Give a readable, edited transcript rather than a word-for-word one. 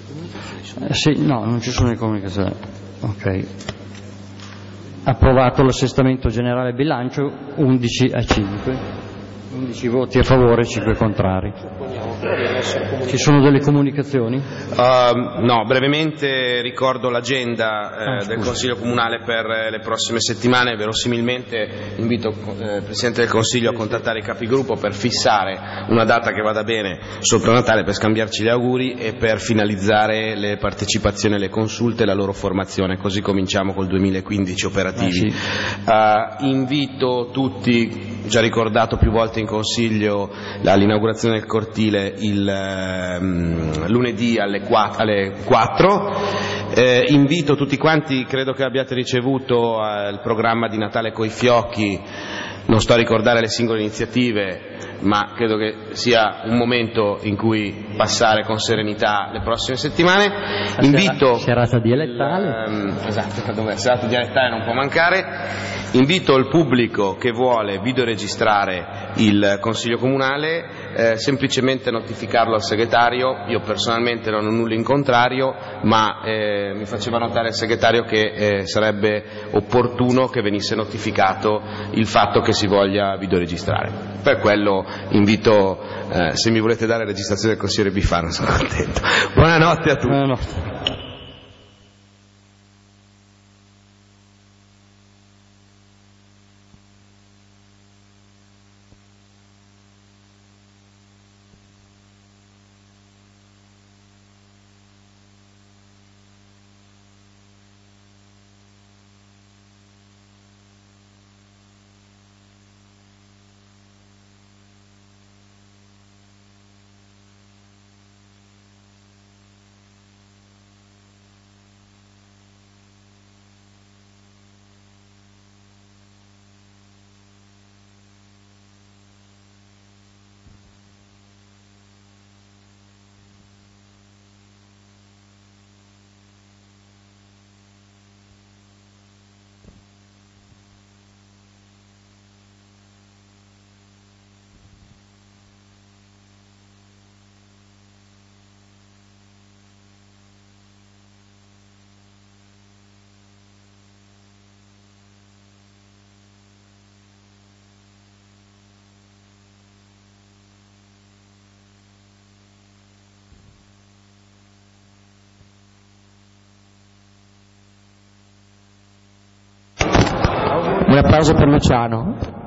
Sì, no, non ci sono le comunicazioni. Ok. Approvato l'assestamento generale bilancio, 11-5. 11 voti a favore, 5 contrari. Ci sono delle comunicazioni? No, brevemente ricordo l'agenda del Consiglio Comunale per le prossime settimane. Verosimilmente invito il Presidente del Consiglio a contattare i capigruppo per fissare una data che vada bene sopra Natale, per scambiarci gli auguri e per finalizzare le partecipazioni alle consulte e la loro formazione, così cominciamo col 2015 operativi. Invito tutti, già ricordato più volte in Consiglio, l'inaugurazione del cortile il lunedì alle 4. Invito tutti quanti, credo che abbiate ricevuto il programma di Natale coi fiocchi, non sto a ricordare le singole iniziative, ma credo che sia un momento in cui passare con serenità le prossime settimane. Invito serata dialettale. Esatto, dove serata dialettale non può mancare. Invito il pubblico che vuole videoregistrare il Consiglio Comunale semplicemente a notificarlo al segretario. Io personalmente non ho nulla in contrario, ma mi faceva notare il segretario che sarebbe opportuno che venisse notificato il fatto che si voglia videoregistrare. Per quello invito, se mi volete dare registrazione del consigliere Bifano, sono contento. Buonanotte a tutti. Buonanotte. Un applauso per Luciano.